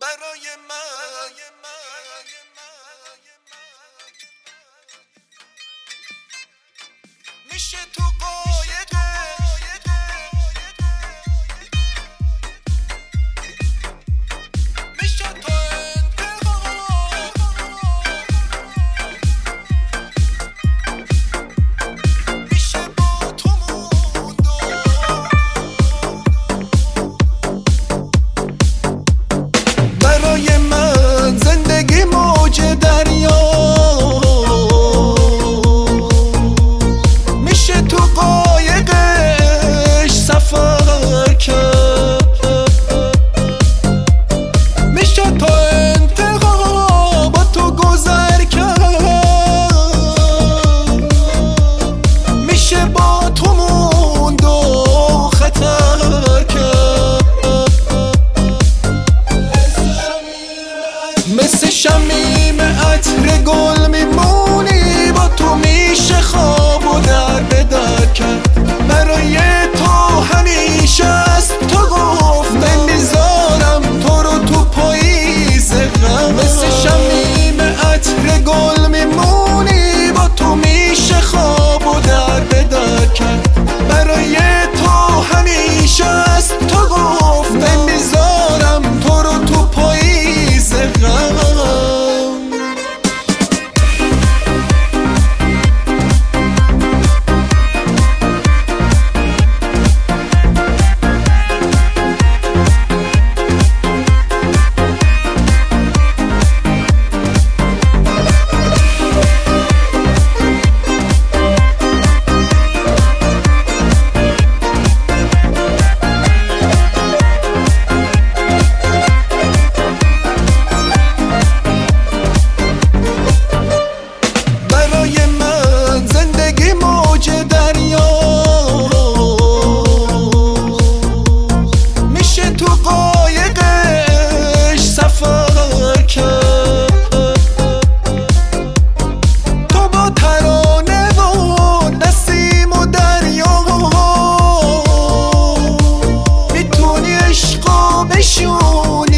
برای من میشه تو قایقه میشه تو انتها میشه با تو برای من زندگی موج دریا میشه تو قایقش سفر کرد میشه تو انتها با تو گذر کرد میشه با تو موند و خطر کرد مثل شمیم عطر گل میمونی با تو میشه خواب و در به در کرد برای تو همیشه از تو گفتم میذارم تو رو تو پاییز غم مثل شمیم عطر گل میمونی با تو میشه خواب و در به در کرد برای تو همیشه از تو گفتم میذارم تو رو تو پاییز غم شون